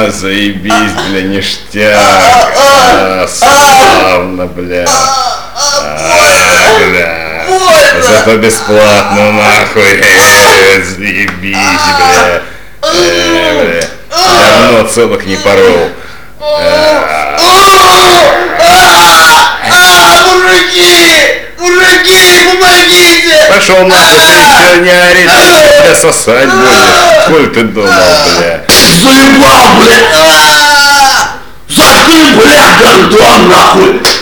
Заебись, бля, ништяк. Славно, бля. Бля. Зато бесплатно, нахуй. Заебись, бля. Бля. Давно целок не порол. Мужики, помогите! Пошел нахуй, ты еще не ори, ты бля сосать будешь. Коль ты думал, бля? Заебал, блядь! Заткни, блядь, гандон, нахуй!